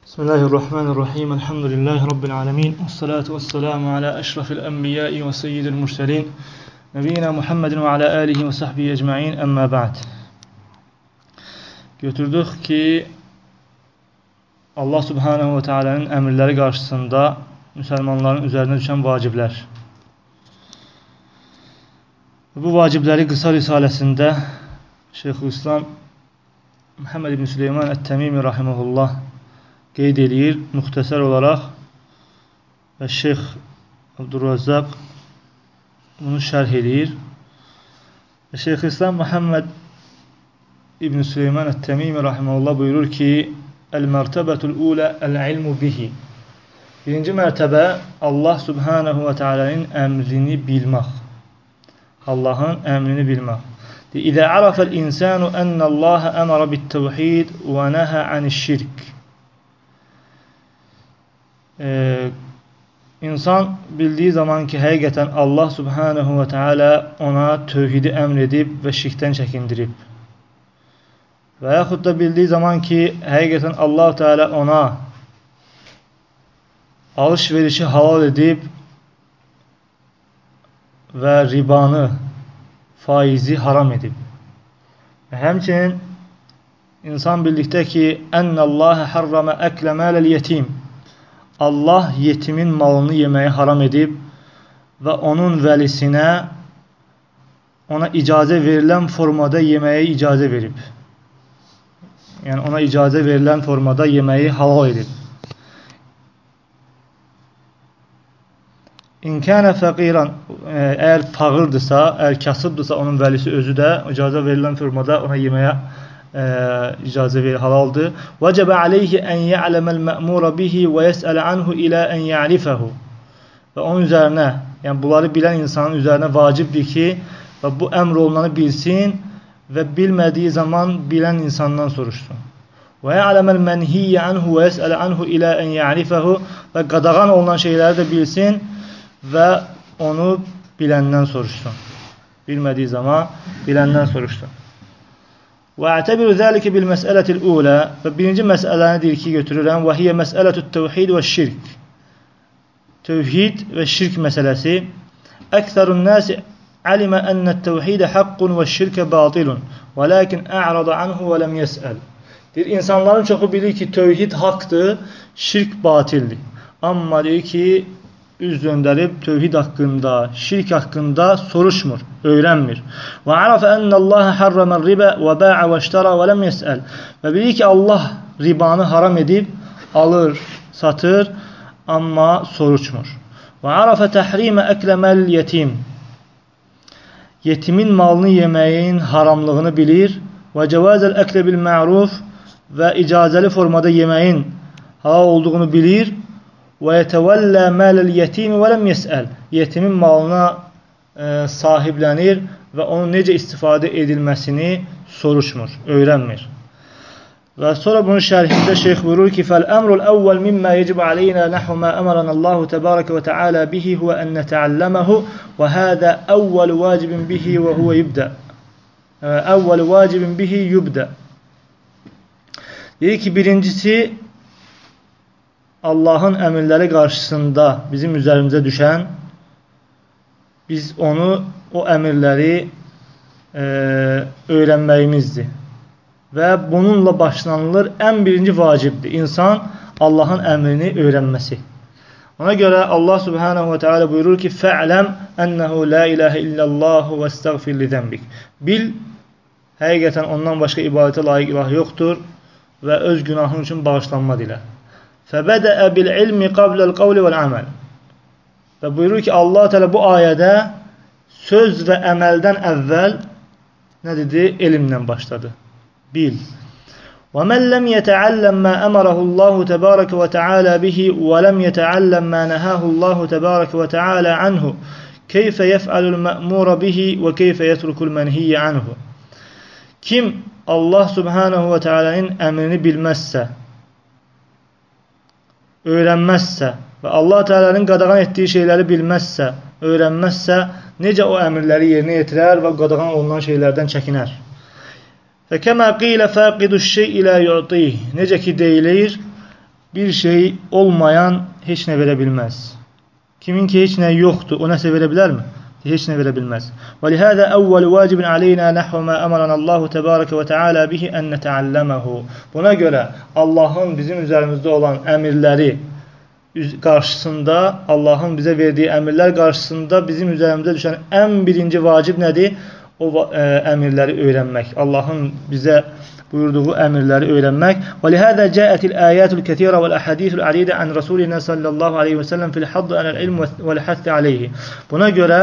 Bismillahirrahmanirrahim. Elhamdülillahi Rabbil alemin. Esselatu vesselamu ala eşrafil enbiyai ve seyyidil murselin. Nebiyyina Muhammedin ve ala alihi ve sahbihi ecma'in. Əmmə ba'd. Götürdük ki Allah Subhanahu ve Teala'nın əmrləri qarşısında müsəlmanların üzərinə düşən vaciblər. Bu vacibləri qısa risaləsində Şeyxülislam Muhammed ibn Süleyman Ət-Təmimi rahimehullah qeyd edir müxtəsər olaraq və Şeyx Abdurrazzaq bunu şərh edir. Şeyxülislam Muhammed ibn Süleyman Ət-Təmimi rahimehullah buyurur ki: "El-mertebetul ula el-ilmu bihi." Birinci mərtəbə Allah Subhanahu ve Teala'nın əmrini bilmək. Allah'ın əmrini bilmək. İzə arafəl insanu ennəllaha əmara bit-təvhid və nəhə an'iş-şirk. İnsan bildiği zaman ki həqiqətən Allah Subhanahu ve Teala ona tövhidi əmr edib və şirkdən çəkindirib. Və yaxud da bildiği zaman ki həqiqətən Allah Teala ona alış-verişi halal edib və ribanı, faizi haram edib. Və həmçinin insan bildikdə ki ennəllâhe harrama əklə mələl yetim. Allah yetimin malını yeməyi haram edib və onun vəlisinə ona icazə verilən formada yeməyə icazə verib. Yəni ona icazə verilən formada yeməyi halal edib. İnkənə fəqiran, əgər fağırdırsa, əgər kasıbdırsa onun vəlisi özü də icazə verilən formada ona yeməyə icazə verir, halaldır. Vəcəbə aleyhi ən ya'ləməl mə'mura bihi və yəs'ələ anhu ilə ən ya'rifəhu. Və onun üzərinə, yəni bunları bilən insanın üzərinə vacibdir ki, və bu əmr olunanı bilsin və bilmədiyi zaman bilən insandan soruşsun. Və ya'ləməl mənhiyyə anhu və yəs'ələ anhu ilə ən ya'rifəhu. Və qadağan olunan şeyləri də bilsin və onu biləndən soruşsun. Bilmədiyi zaman biləndən soruşsun. Və ətəbiru zəlikə bil məsələtil ulə. Və birinci məsələni deyir ki, götürürəm. Və hiyə məsələtut təvhid və şirk. Tövhid və şirk məsələsi. Əksərun nəsi alimə ənət təvhidə haqqun və şirkə batilun. Və lakin a'rada anhu və ləm yəsəl. Deyir, insanların çoxu bilir ki, tövhid haqdır, şirk batildir. Amma deyir ki, üz döndərib tövhid haqqında, şirk haqqında soruşmur, öyrənmir. Və arafə ennəllaha harramər ribə və bə'ə və iştara və ləm yəsəl. Və bilir ki, Allah ribanı haram edib, alır, satır, amma soruşmur. Və arafə təhrimə əkləməl yetim. Yetimin malını yeməyin haramlığını bilir. Və cəvazəl əklə bil ma'ruf. Və icazəli formada yeməyin halal olduğunu bilir. Və yətəvəllə mələl yetimi və ləm yəsəl. Yetimin malına sahiblənir və onun necə istifadə edilməsini soruşmur, öyrənmir. Və sonra bunun şərhində şeyx buyurur ki, fəl-əmrul əvvəl mimmə yecib aleynə nəhvə mə əmrənəllahu təbarəkə və təalə bihi huvə ən nətəalləməhu və hədə əvvəl vacibin bihi və huvə yubdə. Əvvəl vacibin bihi yubdə. Deyir ki, birincisi Allah'ın əmrləri qarşısında bizim üzərimizə düşən, biz onu, o əmrləri öyrənməyimizdir. Və bununla başlanılır, ən birinci vacibdir. İnsan Allah'ın əmrini öyrənməsi. Ona görə Allah Subhanahu ve Teala buyurur ki, fə'ləm ənəhu la ilahə illəllahu və estəğfir li zənbik. Bil, həqiqətən ondan başqa ibadətə layiq ilah yoxdur və öz günahın üçün bağışlanma dilə. Fəbədəə bil-ilmi qabləl qavli vəl-əməl. Və buyurur ki, Allah Teala bu ayədə söz və əməldən əvvəl nə dedi? Elmlə başladı. Bil. وَمَنْ لَمْ يَتَعَلَّمْ مَا أَمَرَهُ اللّٰهُ تَبَارَكَ وَتَعَالَى بِهِ وَلَمْ يَتَعَلَّمْ مَا نَهَاهُ اللّٰهُ تَبَارَكَ وَتَعَالَى عَنْهُ كَيْفَ يَفْعَلُ الْمَأْمُورَ بِهِ وَكَيْفَ يَتْرُكُ الْمَنْهِيَّ عَنْهُ. Kim Allah Subhanahu ve Teala'nın əmrini bilməzsə, öyrənməzsə və Allah Teala'nın qadağan etdiyi şeyləri bilməzsə, öyrənməzsə, necə o əmrləri yerinə yetirər və qadağan olunan şeylərdən çəkinər? Fəkəmə qilə fəqiduş şey'i lə yu'tih. Necə ki deyilir, bir şey olmayan heç nə verə bilməz. Kimin ki heç nə yoxdur, o nəsə verə bilər mi? Heç nə verə bilməz. وَلِهَذَا أَوَّلُ وَاجِبٍ عَلَيْنَا نَحْوَ مَا أَمَرَنَا اللّٰهُ تَبَارَكَ وَتَعَالَى بِهِ أَنْ نَتَعَلَّمَهُ. Buna görə Allahın bizim üzərimizdə olan əmirləri qarşısında, Allahın bizə verdiyi əmirlər qarşısında bizim üzərimizdə düşən ən birinci vacib nədir? O əmirləri öyrənmək. Allahın bizə buyurduğu əmirləri öyrənmək. وَلِهَذَا جَاءَتِ الْآيَاتُ الْكَثِيرَةُ وَالْأَحَادِيثُ الْعَدِيدَةُ عَنْ رَسُولِنَا صَلَّى اللّٰهُ عَلَيْهِ وَسَلَّمْ فِي الْحَضِّ عَلَى الْعِلْمِ وَالْحَثِّ عَلَيْهِ. Buna görə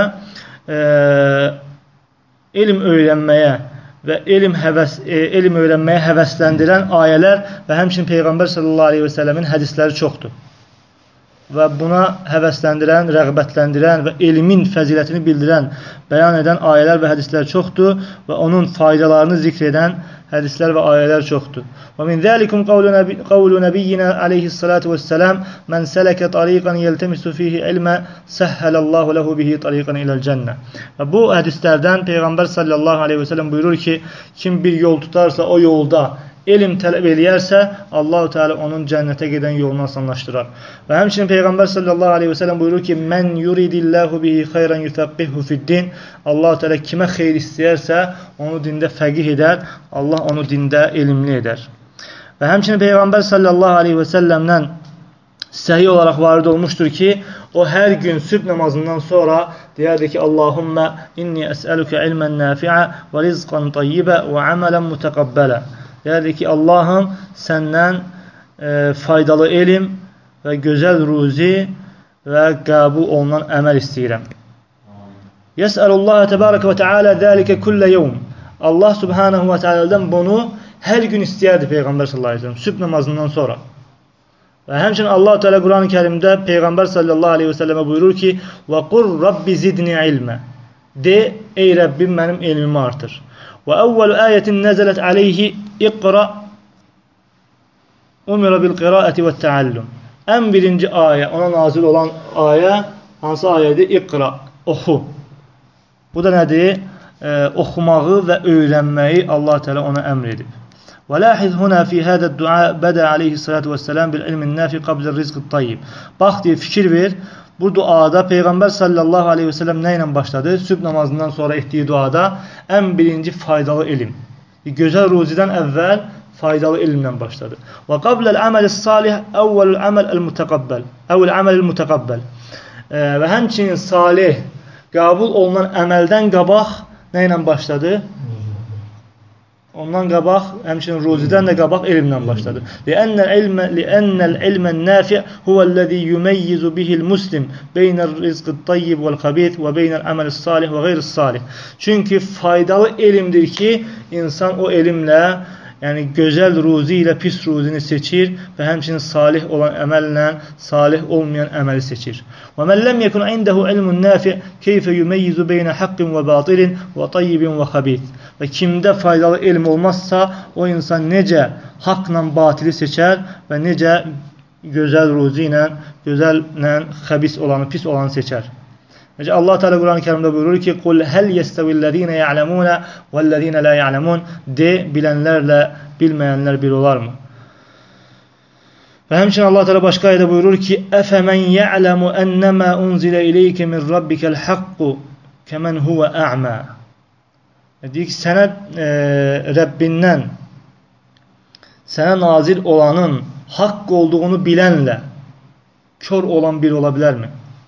elm öyrənməyə və elm öyrənməyə həvəsləndirən ayələr və həmçinin Peyğəmbər sallallahu aleyhi və səlləmin hədisləri çoxdur. Və buna həvəsləndirən, rəğbətləndirən və elmin fəzilətini bildirən, bəyan edən ayələr və hədislər çoxdur və onun faydalarını zikr edən hədislər və ayələr çoxdur. Və min zəlikum qavlu nəbiyyina aleyhissalatu vesselam mən sələke tariqan yeltemisu fihi ilmə səhhəlallahu lehu bihi tariqan iləl cənnə. Və bu hədislərdən Peyğəmbər sallallahu aleyhi və səlləm buyurur ki, kim bir yol tutarsa o yolda elm tələb eləyərsə, Allah-u Teala onun cənnətə gedən yolunu asanlaşdırar. Və həmçinin Peyğəmbər sallallahu aleyhi və səlləm buyurur ki, mən yuridillahu bihi xeyran yufəqqihhu fiddin. Allah-u Teala kimə xeyr istəyərsə, onu dində fəqih edər, Allah onu dində elmli edər. Və həmçinin Peyğəmbər sallallahu aleyhi və səlləmdən səhih olaraq varid olmuşdur ki, o hər gün sübh namazından sonra deyərdi ki, Allahümmə inni əsəlükə ilmən nafi'a və rizqan tayyibə və əmələn mütəqabbələ. Deyərdi ki, Allahım səndən faydalı elm və gözəl ruzi və qəbul olunan əməl istəyirəm. Yəsəlullaha təbarəkə və teala zəlikə kullə yevm. Allah subhanahu və teala'dan bunu hər gün istəyərdi Peyğəmbər sallallahu aleyhi ve sellem, sübh namazından sonra. Və həmçinin Allah Teala Quran-ı Kərimdə Peyğəmbər sallallahu aleyhi ve sellemə buyurur ki, və qur Rabbi zidni ilmə. De, ey Rəbbim mənim elmimi artır. Və əvvəlu ayətin nəzələt aleyhi iqra umira bil qiraəti və təallüm. Ən birinci ayə, ona nazil olan ayə, hansı ayədir? İqra, oxu. Bu da nədir? Oxumağı və öyrənməyi Allah Teala ona əmr edib. Və lahiz huna fi hada dua bada aleyhissalatu vesselam bil ilmin nafi qabla rizqit tayyib. Bax deyə fikir ver. Bu duada Peyğəmbər sallallahu aleyhi və səlləm nə ilə başladı? Sübh namazından sonra etdiyi duada ən birinci faydalı elm. Gözəl ruzidən əvvəl faydalı elmlə başladı. Və qabləl əməl-i salih əvvəlül əməl-el-mütəqabbel. Əvvəl-əməl-el-mütəqabbel. Və həmçinin salih, qəbul olunan əməldən qabaq nə ilə başladı? Ondan qabaq, həmçinin ruzidən də qabaq elmlə başladı. Li'ənnəl ilmən nafi' huvəl-ləzi yumeyyizu bihil muslim beynəl rizqit tayyib vəl-xabith və beynəl əməl-i salih və qeyr-salih. Çünki faydalı elmdir ki, insan o elmlə, yəni gözəl ruzi ilə pis ruzini seçir və həmçinin salih olan əməllə salih olmayan əməli seçir. Və mən ləm yekun indəhu ilmun nafi' keyfə yumeyyizu beynə haqqin və batilin və tayyibin və xabith. Və kimdə faydalı elm olmazsa, o insan necə haqla batili seçər və necə gözəl ruzi ilə, gözəllə xəbis olanı, pis olanı seçər. Necə Allah Teala Quran-ı Kərimdə buyurur ki, "Qul hal yestevillezine ya'lemun vellezine la ya'lemun." De, bilənlərlə bilməyənlər bir olarmı? Və həmçinin Allah Teala başqa ayədə buyurur ki, "Əfəmən ya'lemu ennema unzile ileyke min rabbikel haqqu kemen huve a'ma." Deyir ki, sənə Rəbbindən sənə nazil olanın haqq olduğunu bilənlə kör olan bir ola bilərmi?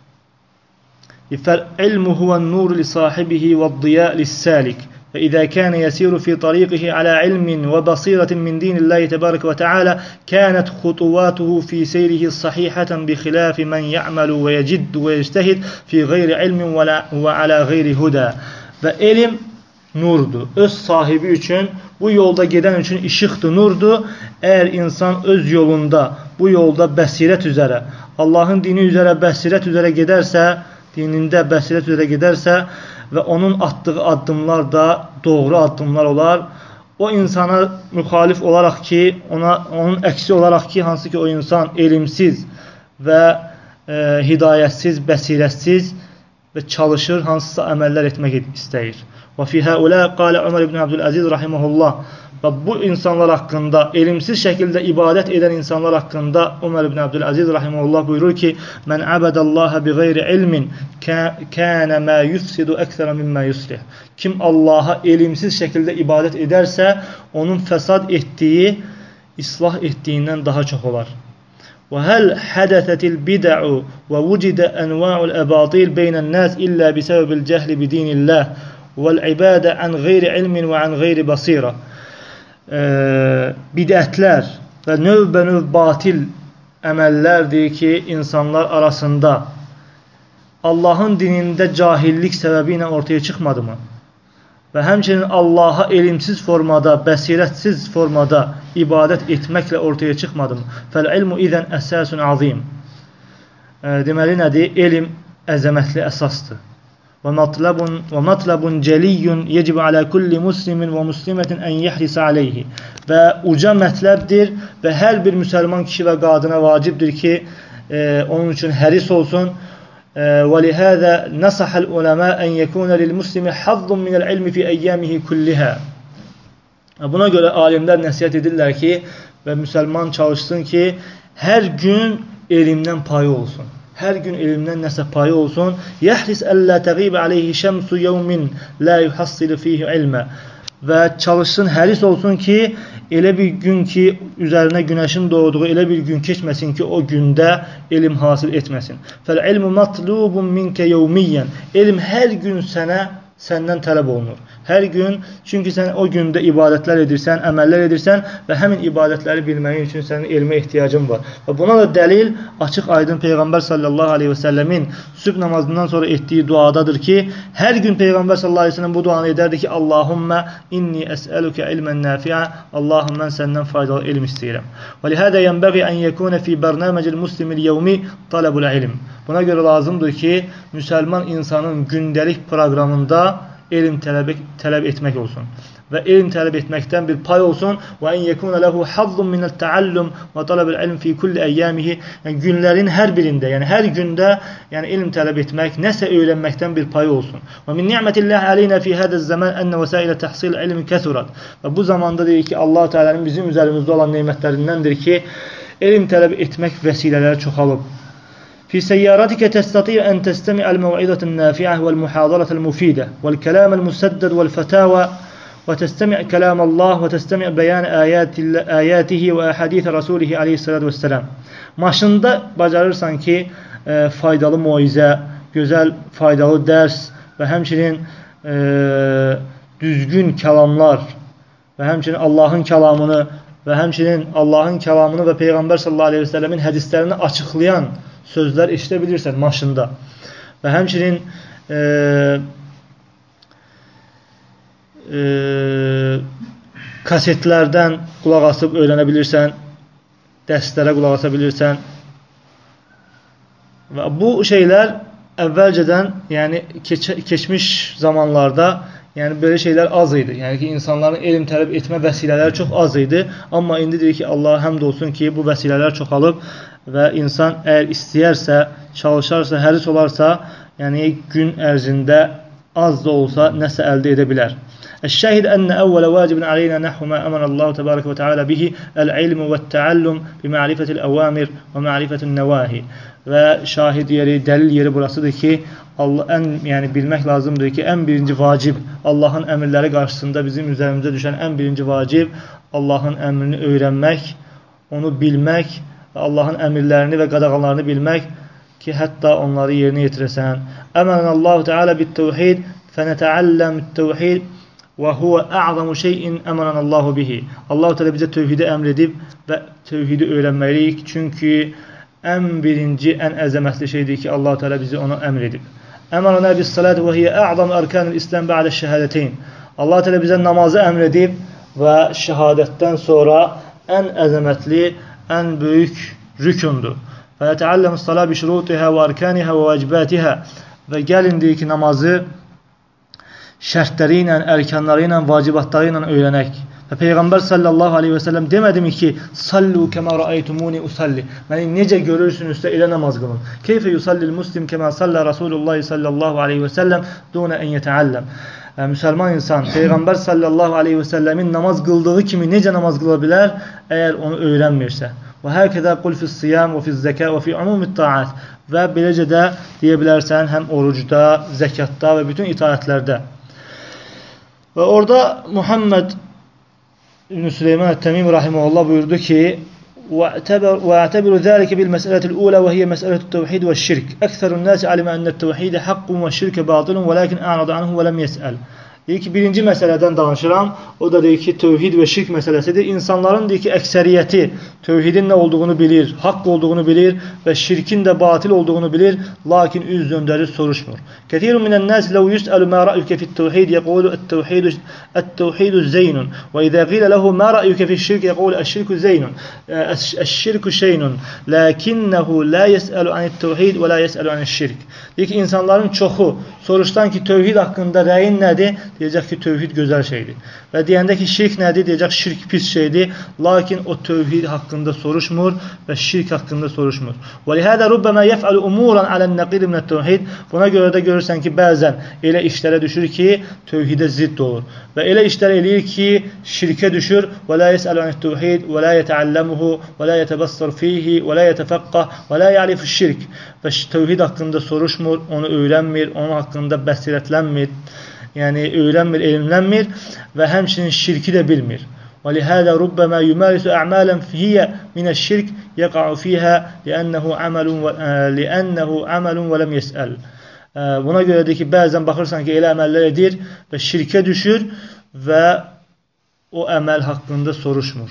فالعلم هو النور لصاحبه والضياء للسالك فإذا كان يسير في طريقه على علم وبصيرة من دين الله تبارك وتعالى كانت خطواته في سيره صحيحة بخلاف من يعمل ويجد ويجتهد في غير علم وعلى غير هدى. Və elm nurdur. Öz sahibi üçün, bu yolda gedən üçün işıqdır, nurdur. Əgər insan öz yolunda, bu yolda bəsirət üzərə, Allahın dini üzərə bəsirət üzərə gedərsə, dinində bəsirət üzrə gedərsə və onun atdığı addımlar da doğru addımlar olar. O insana müxalif olaraq ki, onun əksi olaraq ki, hansı ki o insan elmsiz və hidayətsiz, bəsirətsiz və çalışır, hansısa əməllər etmək istəyir. Və fi haula qala Ömər ibn Abdülaziz rahimehullah. Və bu insanlar haqqında, elmsiz şəkildə ibadət edən insanlar haqqında Ömər ibn Abdülaziz rahimehullah buyurur ki: "Mən abadallaha bighayri ilmin kana ma yufsidu aksara mimma yuslih." Kim Allaha elmsiz şəkildə ibadət edərsə, onun fəsad etdiyi islah etdiyindən daha çox olar. وهل حدثت البدع ووجد أنواع الأباطيل بين الناس إلا بسبب الجهل بدين الله والعبادة عن غير علم وعن غير بصيرة. Bidətlər və növbənöv batil əməllərdir ki, insanlar arasında Allahın dinində cahillik səbəbi ilə ortaya çıxmadı mı? Və həmçinin Allaha elmsiz formada, bəsirətsiz formada ibadət etməklə ortaya çıxmadı mı? Fəl-ilmu izən əsasun azim. Deməli nədir? Elm əzəmətli əsasdır. Və matlabun cəliyyun yecib alə kulli muslimin və muslimətin ən yəhrisə aleyhi. Və uca mətləbdir və hər bir müsəlman kişi və qadına vacibdir ki, onun üçün həris olsun. وَلِهَذَا نَصَحَ الْعُلَمَاءَ أَنْ يَكُونَ لِلْمُسْلِمِ حَظٌّ مِنَ الْعِلْمِ فِي أَيَّامِهِ كُلِّهَا. Buna görə alimlər nəsihət edirlər ki, və müsəlman çalışsın ki, hər gün elmdən payı olsun. Hər gün elmdən nəsə payı olsun. يَحْرِسْ أَلَّا تَغِيبَ عَلَيْهِ شَمْسُ يَوْمٍ لَا يُحَصِّلُ فِيهِ عِلْمًا. Və çalışsın, həris olsun ki, elə bir gün ki, üzərinə günəşin doğduğu elə bir gün keçməsin ki, o gündə elm hasil etməsin. Fəl-ilmu matlubun minkə yevmiyyən. Elm hər gün səndən tələb olunur. Hər gün, çünki sən o gündə ibadətlər edirsən, əməllər edirsən və həmin ibadətləri bilməyin üçün sənin elmə ehtiyacın var. Və buna da dəlil açıq aydın Peyğəmbər sallallahu aleyhi və səlləmin sübh namazından sonra etdiyi duadadır ki, hər gün Peyğəmbər sallallahu aleyhi və səlləm bu duanı edərdi ki, Allahümmə inni əsəlükə ilmən nafi'a. Allahım, mən səndən faydalı elm istəyirəm. Və lihədə yənbəği ən yəkunə fi bərnəməcil muslimil yevmi tələbul ilm. Buna görə lazımdır ki, müsəlman insanın gündəlik proqramında elm tələb etmək olsun. Və elm tələb etməkdən bir pay olsun. Və en yekuna lahu hazzun min at-taallum və talabul ilm fi kulli ayyamihi. Yəni günlərin hər birində, yəni hər gündə, yəni elm tələb etmək, nəsə öyrənməkdən bir pay olsun. Və min ni'metillahi aleyna fi hada zaman en vesailə tahsil ilm kasurat. Və bu zamanda deyir ki, Allah Teala'nın bizim üzərimizdə olan nemətlərindəndir ki, elm tələb etmək vəsilələri çoxalıb. في سيارتك تستطيع أن تستمع الموعظة النافعة والمحاضرة المفيدة والكلام المسدد والفتاوى وتستمع كلام الله وتستمع بيان آياته وأحاديث رسوله عليه الصلاة والسلام. Maşında bacarırsan ki, faydalı moizə, gözəl, faydalı dərs və həmçinin düzgün kəlamlar və həmçinin Allahın kəlamını və həmçinin Allahın kəlamını və Peyğəmbər sallallahu aleyhi və səlləmin hədislərini açıqlayan sözlər eşidə bilirsən maşında. Və həmçinin kasetlərdən qulaq asıb öyrənə bilirsən, dərslərə qulaq asa bilirsən. Və bu şeylər əvvəlcədən, yəni keçmiş zamanlarda, yəni belə şeylər az idi. Yəni ki, insanların elm tələb etmə vəsilələri çox az idi. Amma indi deyir ki, Allaha həmd olsun ki, bu vəsilələr çoxalıb və insan əgər istəyərsə, çalışarsa, həris olarsa, yəni gün ərzində az da olsa nəsə əldə edə bilər. الشاهد أن أول واجب علينا نحو ما أمر الله تبارك وتعالى به العلم والتعلم بمعرفة الأوامر ومعرفة النواهي. Və şahid yeri, dəlil yeri burasıdır ki, yəni bilmək lazımdır ki, ən birinci vacib Allahın əmrləri qarşısında bizim üzərimizə düşən ən birinci vacib Allahın əmrini öyrənmək, onu bilmək və Allahın əmrlərini və qadağalarını bilmək ki, hətta onları yerinə yetirəsən. Əmənəllahu Teala bit-təvhid fənətəəlləm-t-təvhid və huvə ə'zamu şeyin əmənəllahu bihi. Allah-u Teala bizə tövhidi əmr edib və tövhidi öyrənməliyik. Çünki ən birinci, ən əzəmətli şeydir ki, Allah-u Teala bizi ona əmr edib. Əmənənə bis-salati və hiyə ə'zamu ərkanil İslam bə'də şəhədəteyn. Allah-u Teala bizə namazı əmr edib və şəhadətdən sonra ən əzəmətli, ən böyük rükundur. Və yətəalləmus-salat bi şurutihə və ərkanihə və vəcibətihə. Və gəlin deyir ki, namazı şərtləri ilə, ərkanları ilə, vacibatları ilə öyrənək. Və Peyğəmbər sallallahu aleyhi və səlləm demədimi ki, sallu kəmə rəaytumuni usalli. Məni necə görürsünüzsə elə namaz qılın. Keyfə yusallil muslim kəmə salla Rasulullah sallallahu aleyhi və səlləm dunə ən yətəəlləm. Müsəlman insan Peyğəmbər sallallahu aleyhi və səlləmin namaz qıldığı kimi necə namaz qıla bilər, əgər onu öyrənmirsə. Və həkədə qul fis-siyam və fiz-zəkə və fi umumit taat. Və beləcə də deyə bilərsən həm orucda, zəkatda və bütün itaətlərdə. Və orada Muhammed İbn Süleyman el-Təmimi rahimehullah buyurdu ki: وَاعْتَبِرُ ذَلِكَ بِالْمَسْأَلَةِ الْأُولَى وَهِيَ مَسْأَلَةُ التَّوْحِيدِ وَالشِّرْكِ أَكْثَرُ النَّاسِ عَلِمَ أَنَّ التَّوْحِيدَ حَقٌّ وَالشِّرْكَ بَاطِلٌ وَلَكِنْ أَعْرَضَ عَنْهُ وَلَمْ يَسْأَلْ. Deyir ki, birinci məsələdən danışıram. O da deyir ki, tövhid və şirk məsələsidir. İnsanların deyir ki, əksəriyyəti tövhidin nə olduğunu bilir, haqq olduğunu bilir və şirkin də batil olduğunu bilir, lakin üz döndərir, soruşmur. Kəthirun minən nas law yus'alu ma ra'yuka fi't-tevhid yaqulu at-tevhid zeynun və izə qila lahu ma ra'yuka fi'ş-şirk yaqulu eş-şirku zeynun. Eş-şirku şeynun, lakinnehu la yes'alu anit-tevhid və la yes'alu aneş-şirk. Deyir ki, insanların çoxu soruşdan ki, tövhid haqqında rəyin nədir? Deyəcək ki, tövhid gözəl şeydir. Və deyəndə ki, şirk nədir? Deyəcək, şirk pis şeydir. Lakin o tövhid haqqında soruşmur və şirk haqqında soruşmur. وَلِهَذَا رُبَّمَا يَفْعَلُ أُمُورًا عَلَى النَّقِيرِ مِنَ التَّوْحِيدِ. Buna görə də görürsən ki, bəzən elə işlərə düşür ki, tövhidə zidd olur. Və elə işlər eləyir ki, şirkə düşür. وَلَا يَسْأَلُ عَنِ التَّوْحِيدِ وَلَا يَتَعَلَّمُهُ وَلَا يَتَبَصَّرُ فِيهِ وَلَا يَتَفَقَّهُ وَلَا يَعْرِفُ الشِّرْكِ. Və tövhid haqqında soruşmur, onu öyrənmir, onun haqqında bəsirətlənmir. Yəni öyrənmir, elmlənmir və həmçinin şirki də bilmir. وَلِهَذَا رُبَّمَا يُمَارِسُ أَعْمَالًا فِيهِ مِنَ الشِّرْكِ يَقَعُ فِيهَا لِأَنَّهُ عَمَلٌ وَلَمْ يَسْأَلْ. Buna görədir ki, bəzən baxırsan ki, elə əməllər edir və şirkə düşür və o əməl haqqında soruşmur.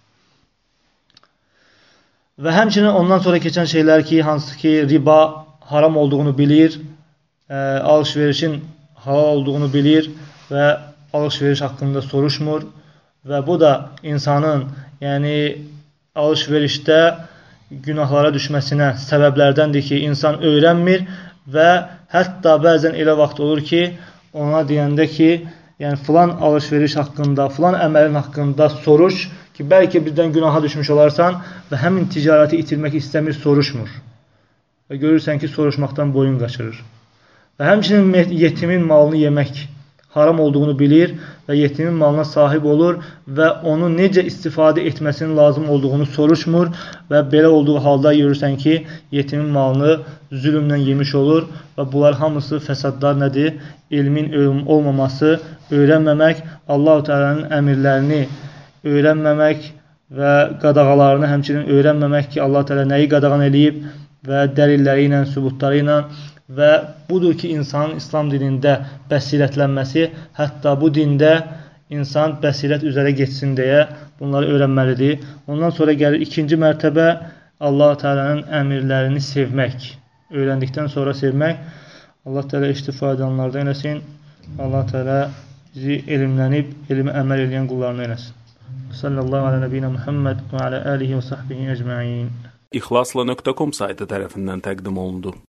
Və həmçinin ondan sonra keçən şeylər ki, hansı ki, riba haram olduğunu bilir, alış-verişin halal olduğunu bilir və alış-veriş haqqında soruşmur və bu da insanın alış-verişdə günahlara düşməsinə səbəblərdəndir ki, insan öyrənmir və hətta bəzən elə vaxt olur ki, ona deyəndə ki, filan alış-veriş haqqında, filan əməlin haqqında soruş ki, bəlkə birdən günaha düşmüş olarsan və həmin ticarəti itirmək istəmir, soruşmur. Və görürsən ki, soruşmaqdan boyun qaçırır. Və həmçinin yetimin malını yemək haram olduğunu bilir və yetimin malına sahib olur və onu necə istifadə etməsinin lazım olduğunu soruşmur və belə olduğu halda görürsən ki, yetimin malını zülmlə yemiş olur və bunlar hamısı fəsadlar nədir? İlmin olmaması, öyrənməmək, Allah-u Teala'nın əmirlərini öyrənməmək və qadağalarını həmçinin öyrənməmək ki, Allah-u Teala nəyi qadağan eləyib və dəlilləri ilə, sübutları ilə. Və budur ki, insanın İslam dinində bəsirətlənməsi, hətta bu dində insan bəsirət üzərə geçsin deyə bunları öyrənməlidir. Ondan sonra gəlir ikinci mərtəbə Allah-u Teala'nın əmirlərini sevmək. Öyrəndikdən sonra sevmək. Allah Teala iştifa edenlərdən eləsin. Allah Teala bizi elmlənib, elmi əməl edən qullarını eləsin. Sallallahu ala nəbiyyə Muhammed və ala alihi və sahbihi ecmaîn. İxlasla.com saytı tərəfindən təqdim olundu.